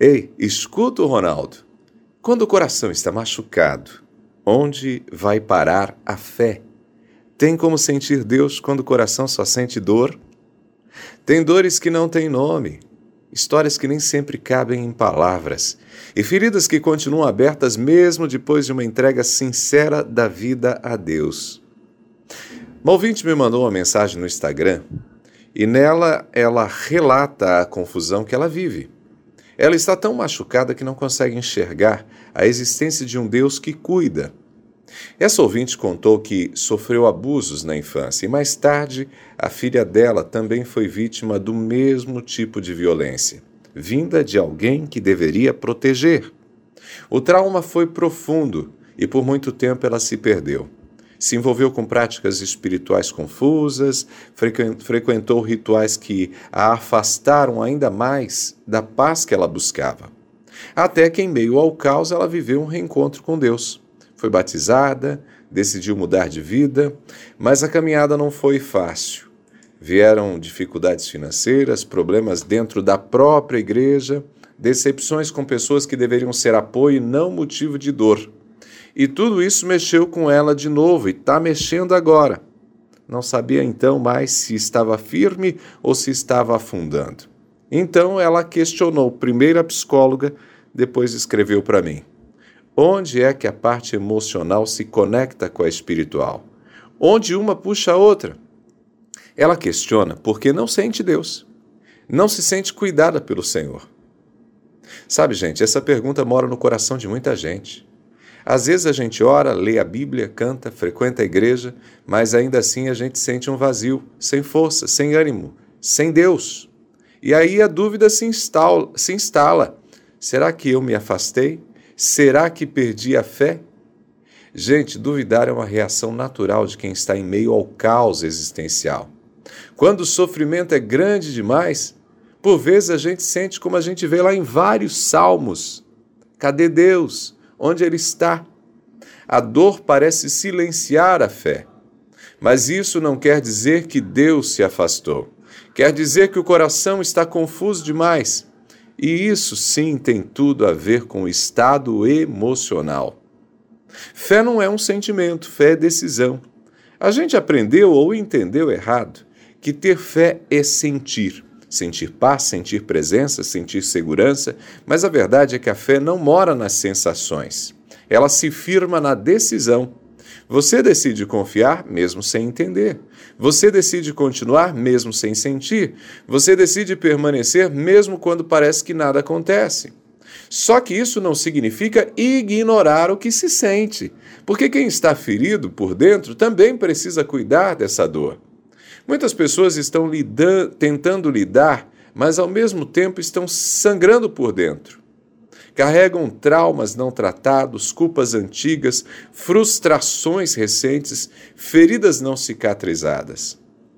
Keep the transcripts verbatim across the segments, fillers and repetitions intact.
Ei, escuta o Ronaldo. Quando o coração está machucado, onde vai parar a fé? Tem como sentir Deus quando o coração só sente dor? Tem dores que não têm nome, histórias que nem sempre cabem em palavras, e feridas que continuam abertas mesmo depois de uma entrega sincera da vida a Deus. Uma ouvinte me mandou uma mensagem no Instagram, e nela ela relata a confusão que ela vive. Ela está tão machucada que não consegue enxergar a existência de um Deus que cuida. Essa ouvinte contou que sofreu abusos na infância e mais tarde a filha dela também foi vítima do mesmo tipo de violência, vinda de alguém que deveria proteger. O trauma foi profundo e por muito tempo ela se perdeu. Se envolveu com práticas espirituais confusas, frequentou rituais que a afastaram ainda mais da paz que ela buscava. Até que, em meio ao caos, ela viveu um reencontro com Deus. Foi batizada, decidiu mudar de vida, mas a caminhada não foi fácil. Vieram dificuldades financeiras, problemas dentro da própria igreja, decepções com pessoas que deveriam ser apoio e não motivo de dor. E tudo isso mexeu com ela de novo e está mexendo agora. Não sabia então mais se estava firme ou se estava afundando. Então ela questionou primeiro a psicóloga, depois escreveu para mim. Onde é que a parte emocional se conecta com a espiritual? Onde uma puxa a outra? Ela questiona porque não sente Deus. Não se sente cuidada pelo Senhor. Sabe, gente, essa pergunta mora no coração de muita gente. Às vezes a gente ora, lê a Bíblia, canta, frequenta a igreja, mas ainda assim a gente sente um vazio, sem força, sem ânimo, sem Deus. E aí a dúvida se instala, se instala. Será que eu me afastei? Será que perdi a fé? Gente, duvidar é uma reação natural de quem está em meio ao caos existencial. Quando o sofrimento é grande demais, por vezes a gente sente como a gente vê lá em vários salmos. Cadê Deus? Onde ele está? A dor parece silenciar a fé. Mas isso não quer dizer que Deus se afastou. Quer dizer que o coração está confuso demais. E isso sim tem tudo a ver com o estado emocional. Fé não é um sentimento, fé é decisão. A gente aprendeu ou entendeu errado que ter fé é sentir. Sentir paz, sentir presença, sentir segurança, mas a verdade é que a fé não mora nas sensações. Ela se firma na decisão. Você decide confiar mesmo sem entender. Você decide continuar mesmo sem sentir. Você decide permanecer mesmo quando parece que nada acontece. Só que isso não significa ignorar o que se sente, porque quem está ferido por dentro também precisa cuidar dessa dor. Muitas pessoas estão lidando, tentando lidar, mas ao mesmo tempo estão sangrando por dentro. Carregam traumas não tratados, culpas antigas, frustrações recentes, feridas não cicatrizadas.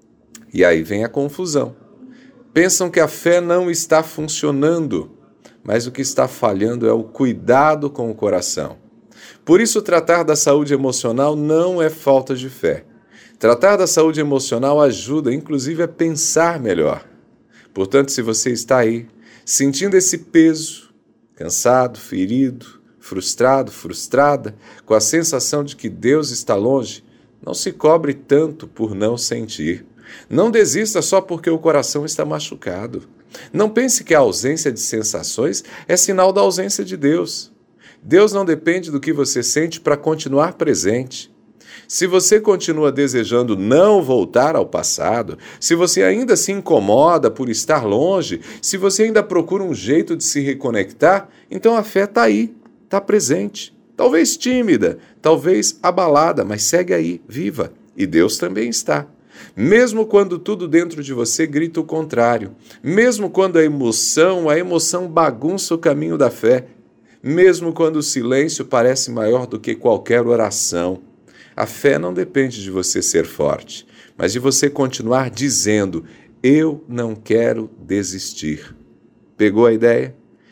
E aí vem a confusão. Pensam que a fé não está funcionando, mas o que está falhando é o cuidado com o coração. Por isso, tratar da saúde emocional não é falta de fé. Tratar da saúde emocional ajuda, inclusive, a pensar melhor. Portanto, se você está aí, sentindo esse peso, cansado, ferido, frustrado, frustrada, com a sensação de que Deus está longe, não se cobre tanto por não sentir. Não desista só porque o coração está machucado. Não pense que a ausência de sensações é sinal da ausência de Deus. Deus não depende do que você sente para continuar presente. Se você continua desejando não voltar ao passado, se você ainda se incomoda por estar longe, se você ainda procura um jeito de se reconectar, então a fé está aí, está presente. Talvez tímida, talvez abalada, mas segue aí, viva. E Deus também está. Mesmo quando tudo dentro de você grita o contrário, mesmo quando a emoção, a emoção bagunça o caminho da fé, mesmo quando o silêncio parece maior do que qualquer oração, a fé não depende de você ser forte, mas de você continuar dizendo, eu não quero desistir. Pegou a ideia?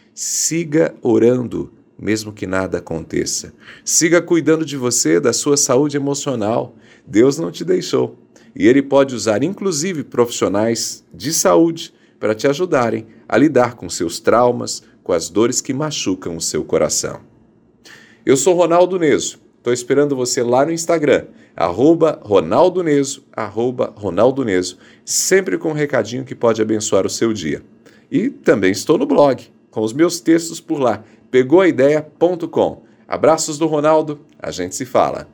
Siga orando, mesmo que nada aconteça. Siga cuidando de você, da sua saúde emocional. Deus não te deixou. E Ele pode usar, inclusive, profissionais de saúde para te ajudarem a lidar com seus traumas, com as dores que machucam o seu coração. Eu sou Ronaldo Neso. Estou esperando você lá no Instagram, arroba Ronaldo Neso, arroba Ronaldo Neso, sempre com um recadinho que pode abençoar o seu dia. E também estou no blog, com os meus textos por lá, pegou a ideia ponto com. Abraços do Ronaldo, a gente se fala.